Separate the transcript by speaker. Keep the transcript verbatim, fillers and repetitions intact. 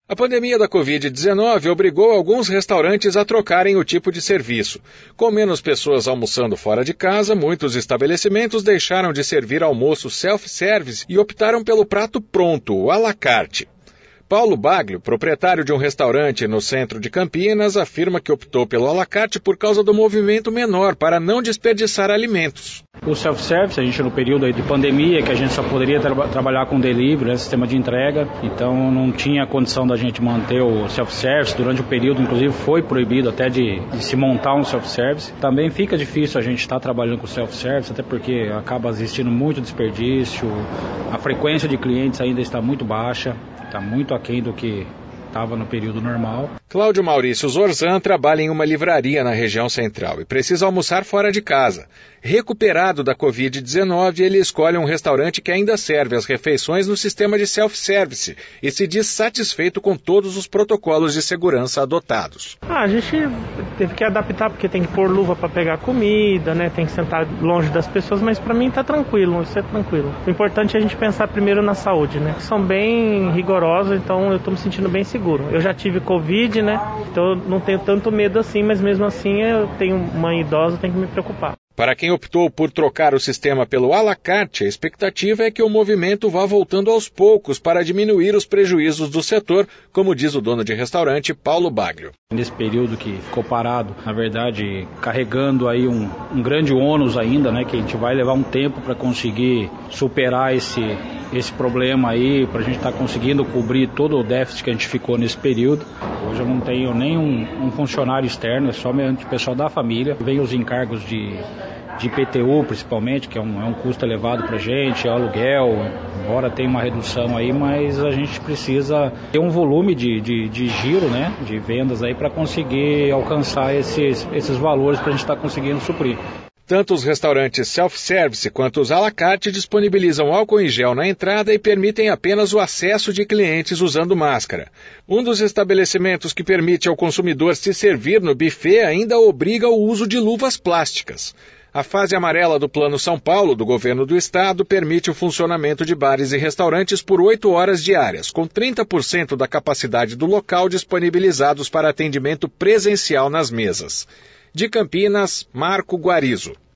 Speaker 1: A pandemia da covid dezenove obrigou alguns restaurantes a trocarem o tipo de serviço. Com menos pessoas almoçando fora de casa, muitos estabelecimentos deixaram de servir almoço self-service e optaram pelo prato pronto, o à la carte. Paulo Baglio, proprietário de um restaurante no centro de Campinas, afirma que optou pelo à la carte por causa do movimento menor, para não desperdiçar alimentos.
Speaker 2: O self-service, a gente no período aí de pandemia, que a gente só poderia tra- trabalhar com delivery, né, sistema de entrega, então não tinha condição da gente manter o self-service. Durante o período, inclusive, foi proibido até de, de se montar um self-service. Também fica difícil a gente estar tá trabalhando com self-service, até porque acaba existindo muito desperdício, a frequência de clientes ainda está muito baixa, está muito aquém do que estava no período normal.
Speaker 1: Cláudio Maurício Zorzan trabalha em uma livraria na região central e precisa almoçar fora de casa. Recuperado da covid dezenove, ele escolhe um restaurante que ainda serve as refeições no sistema de self-service e se diz satisfeito com todos os protocolos de segurança adotados.
Speaker 3: Ah, a gente teve que adaptar porque tem que pôr luva para pegar comida, né? Tem que sentar longe das pessoas, mas para mim tá tranquilo, isso é tranquilo. O importante é a gente pensar primeiro na saúde, né? São bem rigorosos, então eu tô me sentindo bem seguro. Eu já tive Covid, né? Então eu não tenho tanto medo assim, mas mesmo assim eu tenho uma idosa, tenho que me preocupar.
Speaker 1: Para quem optou por trocar o sistema pelo à la carte, a expectativa é que o movimento vá voltando aos poucos para diminuir os prejuízos do setor, como diz o dono de restaurante, Paulo Baglio.
Speaker 2: Nesse período que ficou parado, na verdade, carregando aí um, um grande ônus ainda, né, que a gente vai levar um tempo para conseguir superar esse, esse problema aí, para a gente estar tá conseguindo cobrir todo o déficit que a gente ficou nesse período. Hoje eu não tenho nem um, um funcionário externo, é só o pessoal da família. Vem os encargos de de I P T U principalmente, que é um, é um custo elevado para a gente, é aluguel, embora tenha uma redução aí, mas a gente precisa ter um volume de, de, de giro, né, de vendas aí para conseguir alcançar esses, esses valores para a gente estar tá conseguindo suprir.
Speaker 1: Tanto os restaurantes self-service quanto os à la carte disponibilizam álcool em gel na entrada e permitem apenas o acesso de clientes usando máscara. Um dos estabelecimentos que permite ao consumidor se servir no buffet ainda obriga o uso de luvas plásticas. A fase amarela do Plano São Paulo, do governo do estado, permite o funcionamento de bares e restaurantes por oito horas diárias, com trinta por cento da capacidade do local disponibilizados para atendimento presencial nas mesas. De Campinas, Marco Guarizo.